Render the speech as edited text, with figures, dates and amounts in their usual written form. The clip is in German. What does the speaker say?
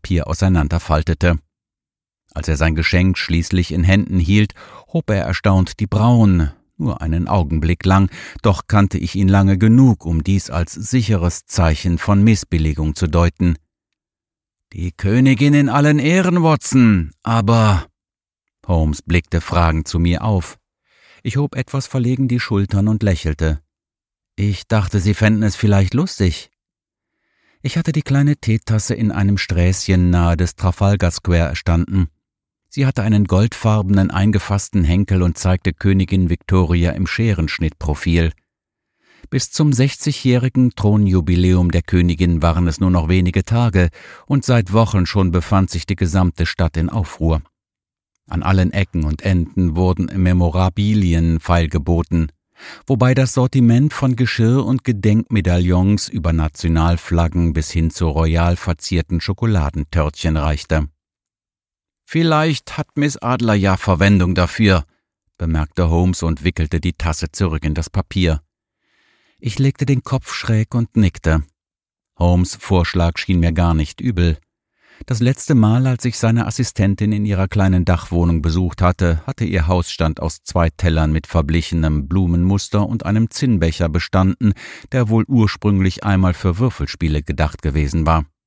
Papier auseinanderfaltete. Als er sein Geschenk schließlich in Händen hielt, hob er erstaunt die Brauen, nur einen Augenblick lang, doch kannte ich ihn lange genug, um dies als sicheres Zeichen von Missbilligung zu deuten. »Die Königin in allen Ehren, Watson, aber...« Holmes blickte fragend zu mir auf. Ich hob etwas verlegen die Schultern und lächelte. »Ich dachte, Sie fänden es vielleicht lustig.« Ich hatte die kleine Teetasse in einem Sträßchen nahe des Trafalgar Square erstanden. Sie hatte einen goldfarbenen eingefassten Henkel und zeigte Königin Victoria im Scherenschnittprofil. Bis zum 60-jährigen Thronjubiläum der Königin waren es nur noch wenige Tage, und seit Wochen schon befand sich die gesamte Stadt in Aufruhr. An allen Ecken und Enden wurden Memorabilien feilgeboten, wobei das Sortiment von Geschirr und Gedenkmedaillons über Nationalflaggen bis hin zu royal verzierten Schokoladentörtchen reichte. »Vielleicht hat Miss Adler ja Verwendung dafür«, bemerkte Holmes und wickelte die Tasse zurück in das Papier. Ich legte den Kopf schräg und nickte. Holmes' Vorschlag schien mir gar nicht übel. Das letzte Mal, als ich seine Assistentin in ihrer kleinen Dachwohnung besucht hatte, ihr Hausstand aus 2 Tellern mit verblichenem Blumenmuster und einem Zinnbecher bestanden, der wohl ursprünglich einmal für Würfelspiele gedacht gewesen war.